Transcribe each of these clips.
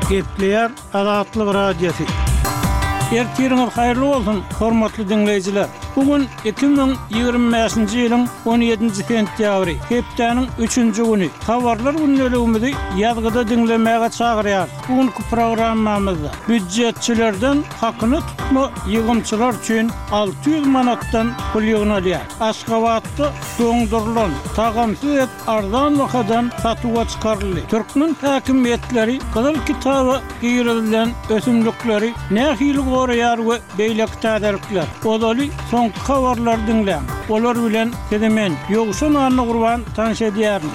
Gepleyer Azatlyk Radiosu. Ertiriniz hayırlı olsun, hormatly dinleyijiler. Bugün 2025-nji ýylyň 17-nji sentýabry, hepdeniň 3-nji güni. Habarlar günnäligimizi ýazgyda dinlemäge çagyrýar. Bugünkü programmamyzda büdjetçilerden hakyny tutma ýygymçylar üçin 600 manatdan pul ýygnalýar. Aşgabatda doňdurulan tagamsyz et arzan wakadan satyga çykaryldy. Türkmen häkimetleri Gyzyl kitaba giýirilen ösümlikleri nähili goraýar we beýlek täderikler. Odaly son habarlar dinleň. Olar bilen sedemen ýogşan anly gurban tanış edýärin.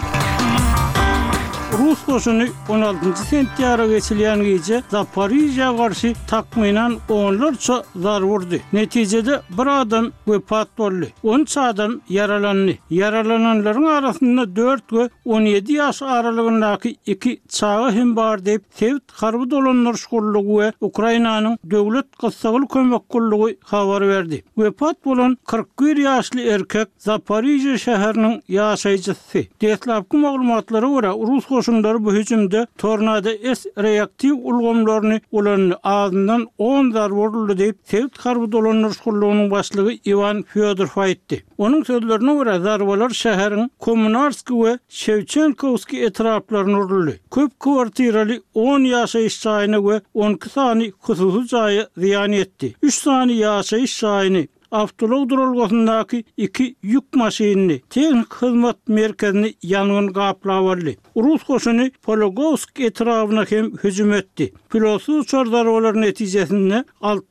Rus koşuny 16-njy sentýabra geçilýän gece Zaporizhga garşy takmynan onlarça zar vurdy. Netijede bir adam wepat boldy. 10 adam yaralandy. Yaralananlaryň arasynda 4 we 17 ýaş aralygyndaky 2 çağı hem bar diýip Sewit harby dolanlar şkollugy we Ukrainanyň döwlet gysgaly kömek gullugy habar berdi. Wepat bolan 41 ýaşly erkek Zaporizhia şäheriniň ýaşaýjysy. Detlapky maglumatlara görä Rus koşunları bu hücumda tornado reaktiv ulgamlaryny ulanny ağzından 10 zar vuruldy diýip Sewit harby dolanlar şkollugynyň başlygy Ivan Fyodorov aýtdy. Onun sözlerine görä zarbalar şäheriň Kommunarski we Shevchenkovski etraplaryna uruldy. Köp kwartiraly 10 ýaşaýyş jaýyny we 12 sany hususy jaýy ziýan etdi. 3 sany ýaşaýyş jaýyny avtolog durulgasyndaky 2 yük maşinini teknik hyzmat merkezini ýangyn gaplawardy. Rus koşuny Pologovsk etrabyna hem hüjüm etdi. Pilotsuz çardarwalar netijesinde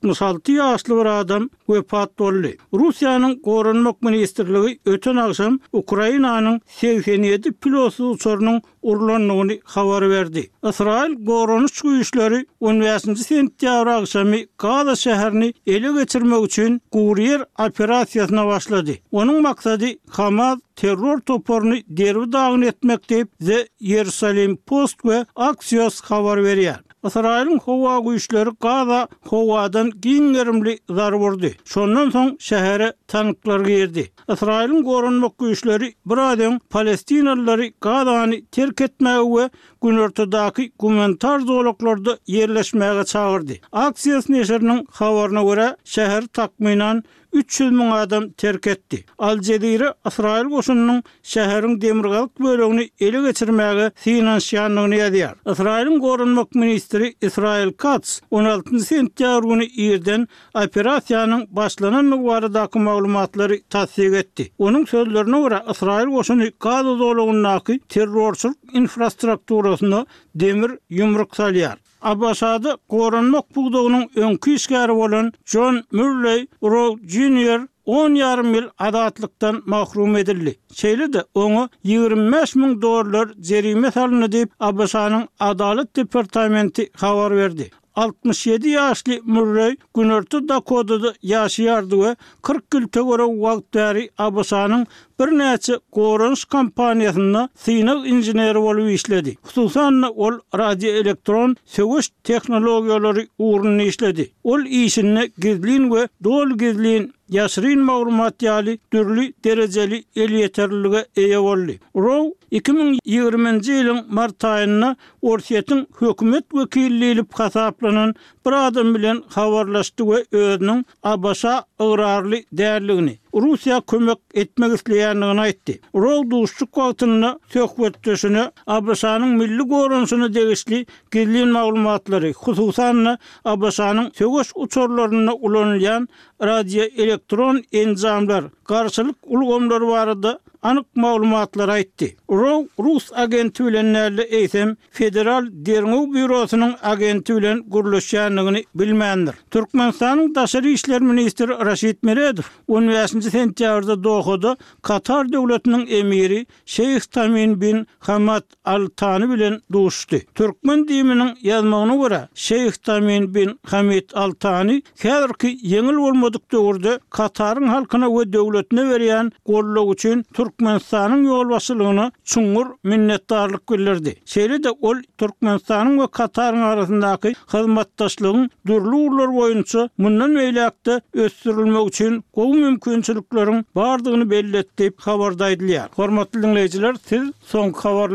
66 ýaşly bir adam wepat boldy. Russiýanyň Gorunmak ministrligi öten akşam Ukrainanyň 87 pilotsuz uçarynyň urulanlygyny habar berdi. Israil gorunuş güýçleri 15-nji sentýabr akşamy Gaza şäherini ele geçirmek üçin Gurier operasiýasyna başlady. Onuň maksady Hamas terror toporunu derbi dağın etmek diýip The Jerusalem Post we Axios habar berýär. Israil'in hova güýçleri Gaza howadan giňerimli zar vurdy. Şondan soň şähere tanklar girdi. Israil'in gorunmak güýçleri bir adam Palestinalylary Gazany terk etmäge we günortadaky gumanitar zolaklarda ýerleşmäge çagyrdy. Axios neşriniň habaryna görä şäher takmynan 300 000 adam terk etdi. Al Jazeera Israil goşunynyň şäheriň demirgalyk bölegini ele geçirmäge finansiýanlygyny ýazýar. Israil'in gorunmak ministri Israel Katz 16-njy sentýabr güni ýerden operasiýanyň başlananyny baradaky maglumatlary tasdik etdi. Onuň sözlerine görä Israil goşuny Gaza zolagyndaky terrorçylyk infrastrukturasyna demir ýumruk salýar. Abbasada gorunmak bugdagynyň öňkü işgäri bolan John Murray Rowe Jr. 10,5 ýyl azatlykdan mahrum edildi. Şeýle-de oňa $25,000 jerime salyny diýip Abbasanyň Adalet departamenti habar berdi. 67 ýaşly Murray Günorta Dakotada ýaşaýardy we 40 ýyl tögere wagtary Abbasanyň bir näçe gorunuş kampaniýasyna synak inженери bolup işledi. Hususan ol radio elektron söwüş tehnologiýalary uğruny işledi. Ol işini gizlin we dol gizlin ýaşyryn maglumat ýaly türli derejeli el ýeterliligi eýe boldy. Row 2020-nji ýylyň mart aýyna Orsiýetiň hökümet wekilligini hasaplanan bir adam bilen habarlaşdy we özüniň Abbasa ıgrarly därligini Russiýa kömek etmek isleýändigini aýtdy. Row duşçuk wagtyna söhbetdeşini Abbasanyň milli gorunusyna degişli gizlin maglumatlary, hususan Abbasanyň söwüş uçurlaryna ulanylýan radio elektron enzamlar, garşylyk ulgamlar barada anyk maglumatlar aýtdy. Row Rus agenti bilen näle eýsem Federal Derňew Bürosynyň agenti bilen gurulýanlygyny bilmändir. Türkmenistanyň daşary işler ministri Raşid Meredow 15-nji sentýabrda Dohada Katar döwletiniň emiri Şeyh Tamim bin Hamad Al Thani bilen duşdy. Türkmen diýiminiň ýazmagyna görä Şeyh Tamim bin Hamad Al Thani häzirki ýeňil bolmadyk döwürde Kataryň halkyna we döwletine berýän golluk üçin Türkmenistanyň ýol başçylygyna çuňur minnetdarlyk bildirdi. Şeýle-de ol Türkmenistanyň we Kataryň arasyndaky hyzmatdaşlygyň dürli urlar boýunça mundan meýlekde ösdürilmek üçin gowy mümkinçilikleriň bardygyny belli etdi diýip habarda edilýär. Hormatly dinleýijiler, siz soňky habar